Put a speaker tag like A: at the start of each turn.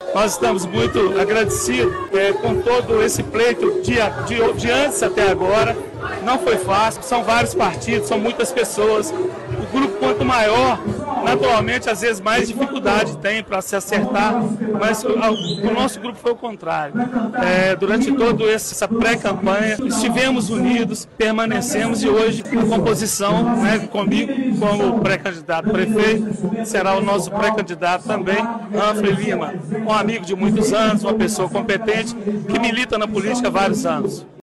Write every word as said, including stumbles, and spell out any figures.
A: Nós estamos muito agradecidos é, com todo esse pleito de, de, de antes até agora. Não foi fácil, são vários partidos, são muitas pessoas. O grupo, quanto maior, naturalmente, às vezes mais dificuldade tem para se acertar, mas o, o nosso grupo foi o contrário. É, durante toda essa pré-campanha, estivemos unidos, permanecemos e hoje a composição, né, comigo como pré-candidato prefeito, será o nosso pré-candidato também, Humphrey Lima, um amigo de muitos anos, uma pessoa competente que milita na política há vários anos.